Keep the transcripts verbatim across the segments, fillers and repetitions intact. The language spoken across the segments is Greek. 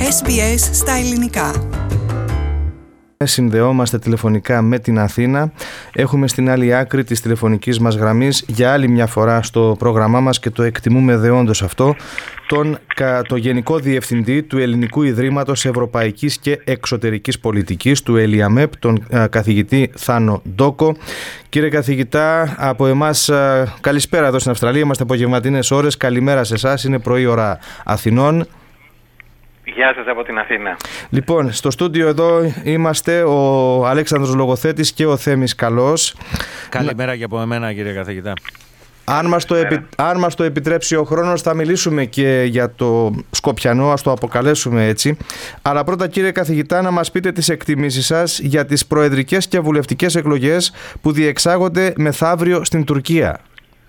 Ες Μπι Ες στα ελληνικά. Συνδεόμαστε τηλεφωνικά με την Αθήνα. Έχουμε στην άλλη άκρη της τηλεφωνικής μας γραμμής για άλλη μια φορά στο πρόγραμμά μας και το εκτιμούμε δεόντως αυτό, τον το Γενικό Διευθυντή του Ελληνικού Ιδρύματος Ευρωπαϊκής και Εξωτερικής Πολιτικής, του ΕΛΙΑΜΕΠ, τον καθηγητή Θάνο Ντόκο. Κύριε καθηγητά, από εμάς καλησπέρα εδώ στην Αυστραλία. Είμαστε απογευματινές ώρες. Καλημέρα σε εσάς. Είναι πρωί ώρα Αθηνών. Γεια σας από την Αθήνα. Λοιπόν, στο στούντιο εδώ είμαστε ο Αλέξανδρος Λογοθέτης και ο Θέμης Καλός. Καλημέρα και από εμένα, κύριε καθηγητά. Αν μας, το επι... Αν μας το επιτρέψει ο χρόνος, θα μιλήσουμε και για το Σκοπιανό, ας το αποκαλέσουμε έτσι. Αλλά πρώτα, κύριε καθηγητά, να μας πείτε τις εκτιμήσεις σας για τις προεδρικές και βουλευτικές εκλογές που διεξάγονται μεθαύριο στην Τουρκία.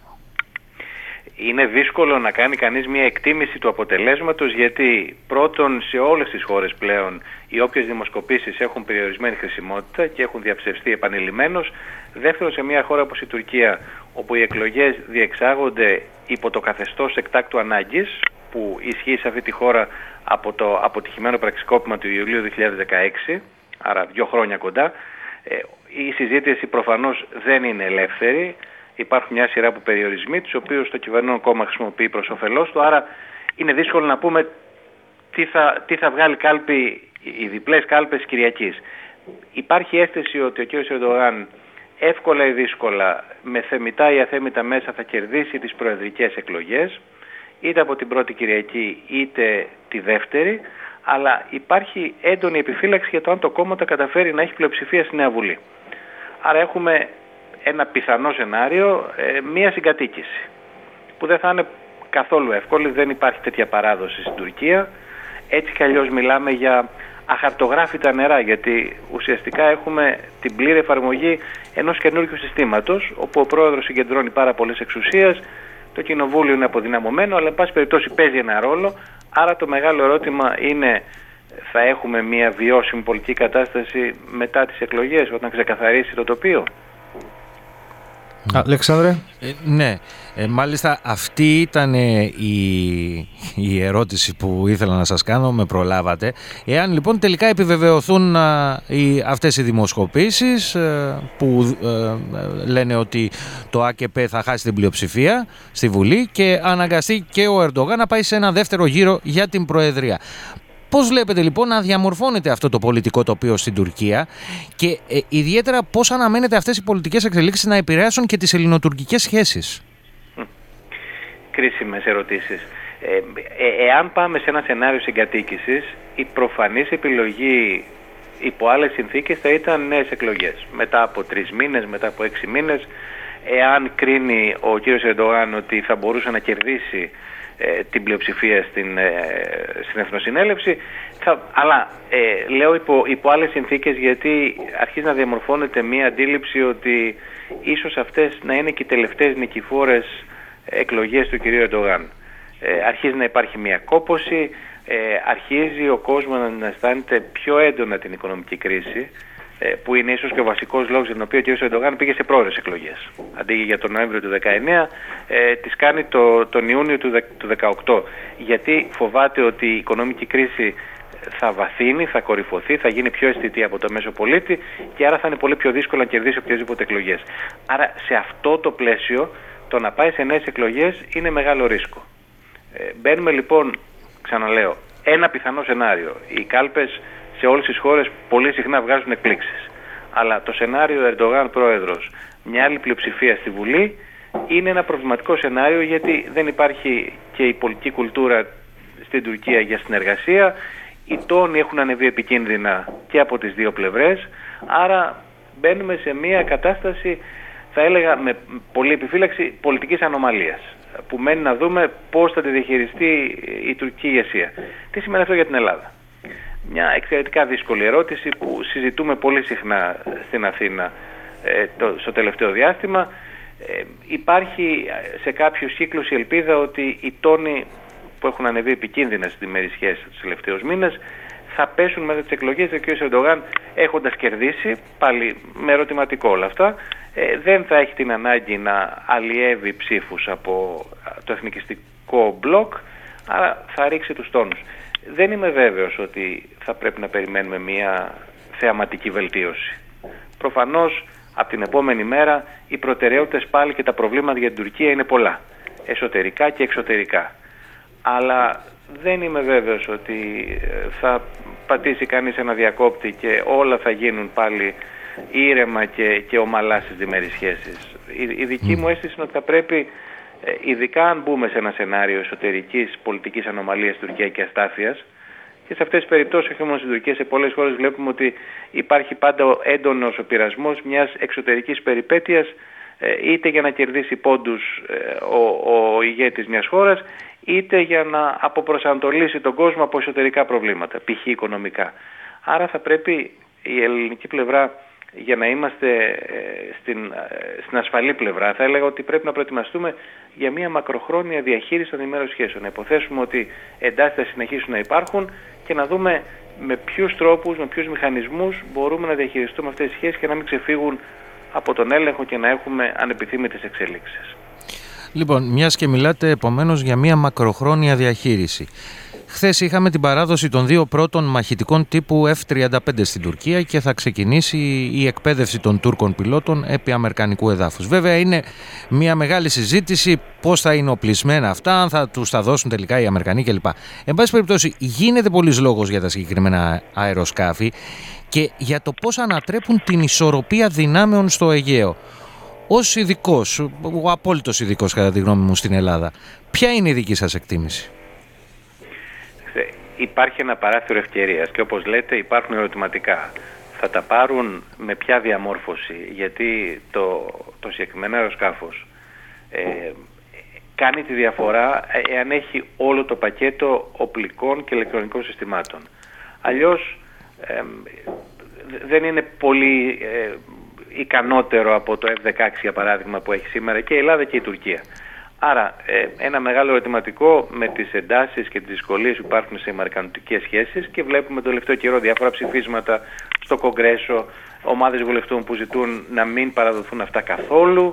Είναι δύσκολο να κάνει κανείς μια εκτίμηση του αποτελέσματος, γιατί πρώτον, σε όλες τις χώρες πλέον οι όποιες δημοσκοπήσεις έχουν περιορισμένη χρησιμότητα και έχουν διαψευστεί επανειλημμένως. Δεύτερον, σε μια χώρα όπως η Τουρκία, όπου οι εκλογές διεξάγονται υπό το καθεστώς εκτάκτου ανάγκης, που ισχύει σε αυτή τη χώρα από το αποτυχημένο πραξικόπημα του Ιουλίου δύο χιλιάδες δεκαέξι, άρα δύο χρόνια κοντά, η συζήτηση προφανώς δεν είναι ελεύθερη. Υπάρχουν μια σειρά από περιορισμοί, τους οποίους το κυβερνών κόμμα χρησιμοποιεί προς όφελός του, άρα είναι δύσκολο να πούμε τι θα, τι θα βγάλει κάλπη, οι διπλές κάλπες Κυριακής. Υπάρχει αίσθηση ότι ο κ. Ερντογάν εύκολα ή δύσκολα, με θεμιτά ή αθέμητα μέσα, θα κερδίσει τις προεδρικές εκλογές, είτε από την πρώτη Κυριακή είτε τη δεύτερη, αλλά υπάρχει έντονη επιφύλαξη για το αν το κόμμα τα καταφέρει να έχει πλειοψηφία στη Νέα Βουλή. Άρα έχουμε ένα πιθανό σενάριο, ε, μία συγκατοίκηση, που δεν θα είναι καθόλου εύκολη. Δεν υπάρχει τέτοια παράδοση στην Τουρκία. Έτσι κι αλλιώς μιλάμε για αχαρτογράφητα νερά, γιατί ουσιαστικά έχουμε την πλήρη εφαρμογή ενός καινούργιου συστήματος, όπου ο πρόεδρος συγκεντρώνει πάρα πολλές εξουσίες, το κοινοβούλιο είναι αποδυναμωμένο, αλλά εν πάση περιπτώσει παίζει ένα ρόλο. Άρα το μεγάλο ερώτημα είναι, θα έχουμε μια βιώσιμη πολιτική κατάσταση μετά τις εκλογές, όταν ξεκαθαρίσει το τοπίο? Αλέξανδρε. Ε, ναι, ε, μάλιστα αυτή ήταν ε, η, η ερώτηση που ήθελα να σας κάνω, με προλάβατε. Εάν λοιπόν τελικά επιβεβαιωθούν α, οι, αυτές οι δημοσκοπήσεις ε, που ε, λένε ότι το ΑΚΕΠ θα χάσει την πλειοψηφία στη Βουλή και αναγκαστεί και ο Ερντογάν να πάει σε ένα δεύτερο γύρο για την Προεδρία. Πώς βλέπετε λοιπόν να διαμορφώνεται αυτό το πολιτικό τοπίο στην Τουρκία και ε, ιδιαίτερα πώς αναμένετε αυτές οι πολιτικές εξελίξεις να επηρεάσουν και τις ελληνοτουρκικές σχέσεις? Κρίσιμες ερωτήσεις. Ε, ε, εάν πάμε σε ένα σενάριο συγκατοίκησης, η προφανής επιλογή υπό άλλες συνθήκες θα ήταν νέες εκλογές. Μετά από τρεις μήνες, μετά από έξι μήνες, εάν κρίνει ο κύριος Ερντογάν ότι θα μπορούσε να κερδίσει την πλειοψηφία στην, στην Εθνοσυνέλευση, θα, αλλά ε, λέω υπό, υπό άλλες συνθήκες, γιατί αρχίζει να διαμορφώνεται μία αντίληψη ότι ίσως αυτές να είναι και οι τελευταίες νικηφόρες εκλογές του κυρίου Ερντογάν. Ε, αρχίζει να υπάρχει μία κόπωση, ε, αρχίζει ο κόσμος να αισθάνεται πιο έντονα την οικονομική κρίση, που είναι ίσως και ο βασικός λόγος για τον οποίο ο κ. Ερντογάν πήγε σε πρόορες εκλογές. Αντί για τον Νοέμβριο του δεκαεννέα, ε, τις κάνει το, τον Ιούνιο του, του δεκαοκτώ. Γιατί φοβάται ότι η οικονομική κρίση θα βαθύνει, θα κορυφωθεί, θα γίνει πιο αισθητή από το μέσο πολίτη και άρα θα είναι πολύ πιο δύσκολο να κερδίσει οποιασδήποτε εκλογές. Άρα σε αυτό το πλαίσιο το να πάει σε νέες εκλογές είναι μεγάλο ρίσκο. Ε, μπαίνουμε λοιπόν, ξαναλέω, ένα πιθανό σενάριο. Οι κάλπες σε όλες τις χώρες πολύ συχνά βγάζουν εκπλήξεις. Αλλά το σενάριο Ερντογάν πρόεδρος, μια άλλη πλειοψηφία στη Βουλή, είναι ένα προβληματικό σενάριο, γιατί δεν υπάρχει και η πολιτική κουλτούρα στην Τουρκία για συνεργασία. Οι τόνοι έχουν ανεβεί επικίνδυνα και από τις δύο πλευρές. Άρα μπαίνουμε σε μια κατάσταση, θα έλεγα με πολλή επιφύλαξη, πολιτικής ανομαλίας, που μένει να δούμε πώς θα τη διαχειριστεί η τουρκική ηγεσία. Τι σημαίνει αυτό για την Ελλάδα? Μια εξαιρετικά δύσκολη ερώτηση που συζητούμε πολύ συχνά στην Αθήνα ε, το, στο τελευταίο διάστημα. Ε, υπάρχει σε κάποιους κύκλους η ελπίδα ότι οι τόνοι που έχουν ανεβεί επικίνδυνα στις διμερείς σχέσεις τους τελευταίους μήνες θα πέσουν μετά τις εκλογές. Ο κ. Ερντογάν, έχοντας κερδίσει, πάλι με ερωτηματικό όλα αυτά, ε, δεν θα έχει την ανάγκη να αλλιεύει ψήφους από το εθνικιστικό μπλοκ, άρα θα ρίξει τους τόνους. δεν είμαι βέβαιος ότι θα πρέπει να περιμένουμε μια θεαματική βελτίωση. Προφανώς από την επόμενη μέρα οι προτεραιότητες πάλι και τα προβλήματα για την Τουρκία είναι πολλά, εσωτερικά και εξωτερικά. Αλλά δεν είμαι βέβαιος ότι θα πατήσει κανείς ένα διακόπτη και όλα θα γίνουν πάλι ήρεμα και, και ομαλά στις διμερείς σχέσεις. Η, η δική μου αίσθηση είναι ότι θα πρέπει, ειδικά αν μπούμε σε ένα σενάριο εσωτερικής πολιτικής ανομαλίας Τουρκία και αστάθειας, και σε αυτές τις περιπτώσεις, όχι μόνο στην Τουρκία, σε πολλές χώρες βλέπουμε ότι υπάρχει πάντα έντονος ο πειρασμός μιας εξωτερικής περιπέτειας, είτε για να κερδίσει πόντους ο, ο ηγέτης μιας χώρας, είτε για να αποπροσανατολίσει τον κόσμο από εσωτερικά προβλήματα, π.χ. οικονομικά. Άρα θα πρέπει η ελληνική πλευρά, για να είμαστε στην, στην ασφαλή πλευρά, θα έλεγα ότι πρέπει να προετοιμαστούμε για μια μακροχρόνια διαχείριση των διμερών σχέσεων. Να υποθέσουμε ότι εντάσεις θα συνεχίσουν να υπάρχουν και να δούμε με ποιους τρόπους, με ποιους μηχανισμούς μπορούμε να διαχειριστούμε αυτές τις σχέσεις και να μην ξεφύγουν από τον έλεγχο και να έχουμε ανεπιθύμητες εξελίξεις. Λοιπόν, μιας και μιλάτε επομένως για μια μακροχρόνια διαχείριση. Χθες είχαμε την παράδοση των δύο πρώτων μαχητικών τύπου εφ τριάντα πέντε στην Τουρκία και θα ξεκινήσει η εκπαίδευση των Τούρκων πιλότων επί αμερικανικού εδάφους. Βέβαια είναι μια μεγάλη συζήτηση πώς θα είναι οπλισμένα αυτά, αν θα τους τα δώσουν τελικά οι Αμερικανοί κλπ. Εν πάση περιπτώσει γίνεται πολλής λόγος για τα συγκεκριμένα αεροσκάφη και για το πώς ανατρέπουν την ισορροπία δυνάμεων στο Αιγαίο. Ως ειδικός, ο απόλυτος ειδικός κατά τη γνώμη μου στην Ελλάδα, ποια είναι η δική σας εκτίμηση? Υπάρχει ένα παράθυρο ευκαιρίας και όπως λέτε υπάρχουν ερωτηματικά. Θα τα πάρουν με ποια διαμόρφωση? Γιατί το, το συγκεκριμένο αεροσκάφος ε, κάνει τη διαφορά εάν έχει όλο το πακέτο οπλικών και ηλεκτρονικών συστημάτων. Αλλιώς ε, δεν είναι πολύ ε, ικανότερο από το εφ δεκαέξι για παράδειγμα που έχει σήμερα και η Ελλάδα και η Τουρκία. Άρα ένα μεγάλο ερωτηματικό με τις εντάσεις και τις δυσκολίες που υπάρχουν σε αμερικανικές σχέσεις και βλέπουμε το τελευταίο καιρό διάφορα ψηφίσματα στο Κογκρέσο, ομάδες βουλευτών που ζητούν να μην παραδοθούν αυτά καθόλου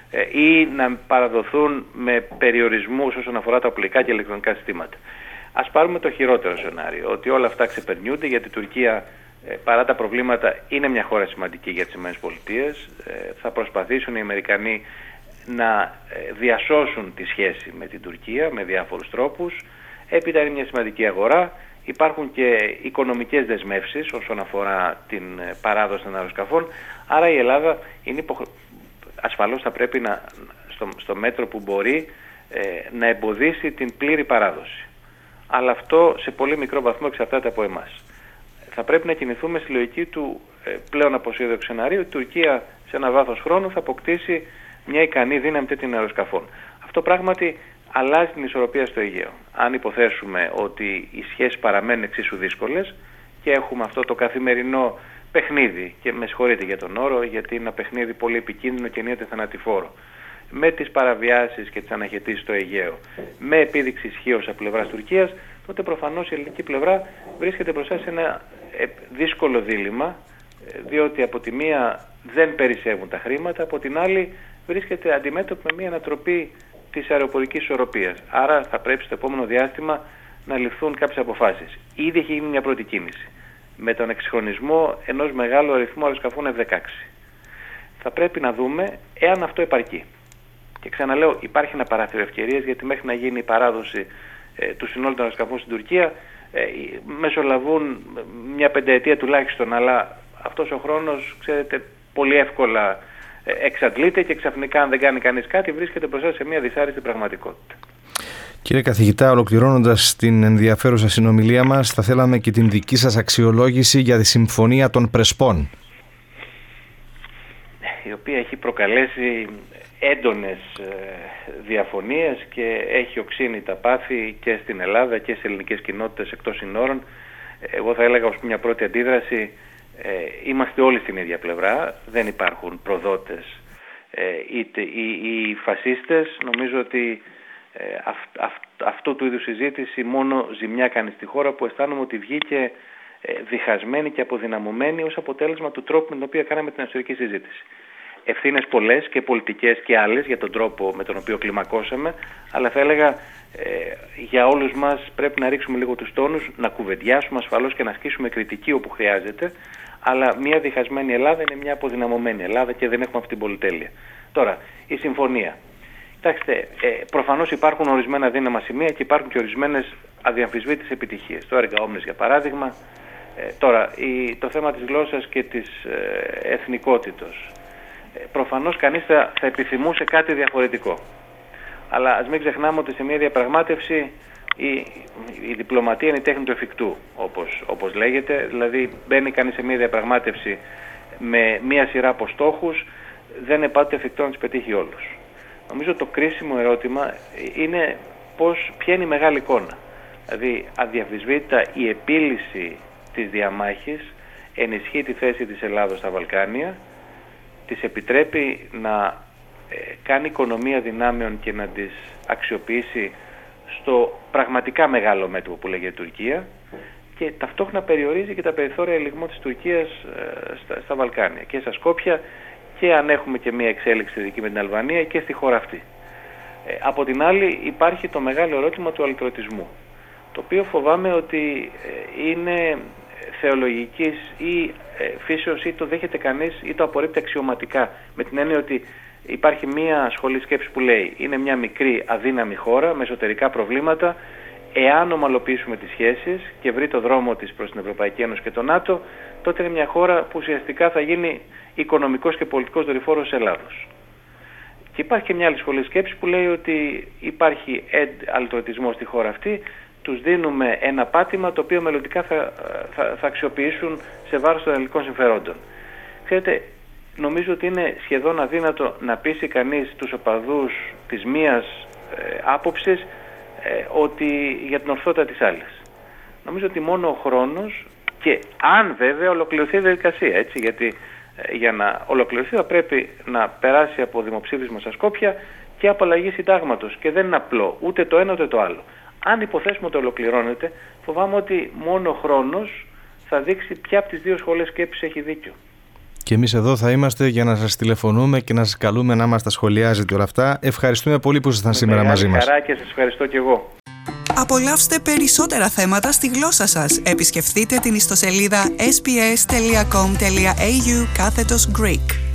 ή να παραδοθούν με περιορισμούς όσον αφορά τα οπλικά και ηλεκτρονικά συστήματα. Ας πάρουμε το χειρότερο σενάριο, ότι όλα αυτά ξεπερνιούνται γιατί η Τουρκία παρά τα προβλήματα είναι μια χώρα σημαντική για τις ΗΠΑ. Θα προσπαθήσουν οι Αμερικανοί να διασώσουν τη σχέση με την Τουρκία με διάφορους τρόπους. Έπειτα είναι μια σημαντική αγορά. Υπάρχουν και οικονομικές δεσμεύσεις όσον αφορά την παράδοση των αεροσκαφών. Άρα η Ελλάδα είναι υποχρε... ασφαλώς θα πρέπει να, στο, στο μέτρο που μπορεί ε, να εμποδίσει την πλήρη παράδοση. Αλλά αυτό σε πολύ μικρό βαθμό εξαρτάται από εμάς. Θα πρέπει να κινηθούμε στη λογική του ε, πλέον αποσίωδοξου σενάριου. Η Τουρκία σε ένα βάθος χρόνου θα αποκτήσει μια ικανή δύναμη τέτοιων αεροσκαφών. Αυτό πράγματι αλλάζει την ισορροπία στο Αιγαίο. Αν υποθέσουμε ότι οι σχέσεις παραμένουν εξίσου δύσκολες και έχουμε αυτό το καθημερινό παιχνίδι, και με συγχωρείτε για τον όρο, γιατί είναι ένα παιχνίδι πολύ επικίνδυνο και ενίοτε θανατηφόρο, με τις παραβιάσεις και τις αναχαιτήσεις στο Αιγαίο, με επίδειξη ισχύως από πλευράς Τουρκίας, τότε προφανώς η ελληνική πλευρά βρίσκεται μπροστά σε ένα δύσκολο δίλημμα, διότι από τη μία δεν περισσεύουν τα χρήματα, από την άλλη βρίσκεται αντιμέτωπη με μια ανατροπή της αεροπορικής ισορροπίας. Άρα θα πρέπει στο επόμενο διάστημα να ληφθούν κάποιες αποφάσεις. Ήδη έχει γίνει μια πρώτη κίνηση με τον εξυγχρονισμό ενός μεγάλου αριθμού αεροσκαφών εφ δεκαέξι. Θα πρέπει να δούμε εάν αυτό επαρκεί. Και ξαναλέω, υπάρχει ένα παράθυρο ευκαιρίας, γιατί μέχρι να γίνει η παράδοση ε, του συνόλου των αεροσκαφών στην Τουρκία ε, μεσολαβούν μια πενταετία τουλάχιστον, αλλά αυτός ο χρόνος, ξέρετε, πολύ εύκολα εξαντλείται και ξαφνικά αν δεν κάνει κανείς κάτι βρίσκεται μπροστά σε μια δυσάρεστη πραγματικότητα. Κύριε καθηγητά, ολοκληρώνοντας την ενδιαφέρουσα συνομιλία μας, θα θέλαμε και την δική σας αξιολόγηση για τη Συμφωνία των Πρεσπών, η οποία έχει προκαλέσει έντονες διαφωνίες και έχει οξύνει τα πάθη και στην Ελλάδα και σε ελληνικές κοινότητες εκτός συνόρων. Εγώ θα έλεγα ως μια πρώτη αντίδραση, Ε, είμαστε όλοι στην ίδια πλευρά, δεν υπάρχουν προδότες ε, είτε οι, οι φασίστες. Νομίζω ότι ε, αυ, αυ, αυτού του είδους συζήτηση μόνο ζημιά κάνει στη χώρα, που αισθάνομαι ότι βγήκε ε, διχασμένη και αποδυναμωμένη ως αποτέλεσμα του τρόπου με τον οποίο κάναμε την ιστορική συζήτηση. Ευθύνες πολλές και πολιτικές και άλλες για τον τρόπο με τον οποίο κλιμακώσαμε, αλλά θα έλεγα Ε, για όλους μας πρέπει να ρίξουμε λίγο τους τόνους, να κουβεντιάσουμε ασφαλώς και να ασκήσουμε κριτική όπου χρειάζεται, αλλά μια διχασμένη Ελλάδα είναι μια αποδυναμωμένη Ελλάδα και δεν έχουμε αυτή την πολυτέλεια. Τώρα, η συμφωνία. Κοιτάξτε, ε, προφανώς υπάρχουν ορισμένα δύναμα σημεία και υπάρχουν και ορισμένες αδιαμφισβήτητες επιτυχίες. Το έργα Όμνης για παράδειγμα. Ε, τώρα, η, το θέμα της γλώσσας και της ε, εθνικότητος. Ε, προφανώς κανείς θα, θα επιθυμούσε κάτι διαφορετικό. Αλλά ας μην ξεχνάμε ότι σε μια διαπραγμάτευση η, η διπλωματία είναι η τέχνη του εφικτού, όπως, όπως λέγεται. Δηλαδή μπαίνει κανείς σε μια διαπραγμάτευση με μια σειρά από στόχους, δεν είναι πάντοτε εφικτό να τις πετύχει όλους. Νομίζω το κρίσιμο ερώτημα είναι πώς, ποια είναι η μεγάλη εικόνα. Δηλαδή αδιαμφισβήτητα η επίλυση της διαμάχης ενισχύει τη θέση της Ελλάδος στα Βαλκάνια, της επιτρέπει να ε, κάνει οικονομία δυνάμεων και να τις αξιοποιήσει στο πραγματικά μεγάλο μέτωπο που λέγεται Τουρκία, και ταυτόχρονα περιορίζει και τα περιθώρια ελιγμού της Τουρκίας ε, στα, στα Βαλκάνια και στα Σκόπια, και αν έχουμε και μια εξέλιξη δική με την Αλβανία και στη χώρα αυτή. Ε, από την άλλη υπάρχει το μεγάλο ερώτημα του αλυτρωτισμού, το οποίο φοβάμαι ότι ε, είναι θεολογικής ή ε, φύσεως, ή το δέχεται κανείς ή το απορρίπτει αξιωματικά, με την έννοια ότι υπάρχει μια σχολή σκέψη που λέει είναι μια μικρή αδύναμη χώρα με εσωτερικά προβλήματα, εάν ομαλοποιήσουμε τις σχέσεις και βρει το δρόμο της προς την Ευρωπαϊκή Ένωση και το ΝΑΤΟ, τότε είναι μια χώρα που ουσιαστικά θα γίνει οικονομικός και πολιτικός δορυφόρος της Ελλάδος. Και υπάρχει και μια άλλη σχολή σκέψη που λέει ότι υπάρχει αλυτρωτισμός στη χώρα αυτή, τους δίνουμε ένα πάτημα το οποίο μελλοντικά θα, θα, θα αξιοποιήσουν σε βάρος των ελληνικών συμφερόντων. Ξέρετε, νομίζω ότι είναι σχεδόν αδύνατο να πείσει κανείς τους οπαδούς της μίας ε, άποψης ε, ότι για την ορθότητα της άλλης. Νομίζω ότι μόνο ο χρόνος, και αν βέβαια ολοκληρωθεί η διαδικασία, έτσι, γιατί ε, για να ολοκληρωθεί θα πρέπει να περάσει από δημοψήφισμα στα Σκόπια και από αλλαγή συντάγματος, και δεν είναι απλό ούτε το ένα ούτε το άλλο. Αν υποθέσουμε ότι ολοκληρώνεται, φοβάμαι ότι μόνο ο χρόνος θα δείξει ποια από τις δύο σχολές σκέψης έχει δίκιο. Και εμείς εδώ θα είμαστε για να σας τηλεφωνούμε και να σας καλούμε να μας τα σχολιάζετε όλα αυτά. Ευχαριστούμε πολύ που ήσασταν σήμερα μαζί μας. Χαρά, και σας ευχαριστώ και εγώ. Απολαύστε περισσότερα θέματα στη γλώσσα σας. Επισκεφτείτε την ιστοσελίδα ες μπι ες τελεία κομ τελεία έι γιου κάθετος Greek.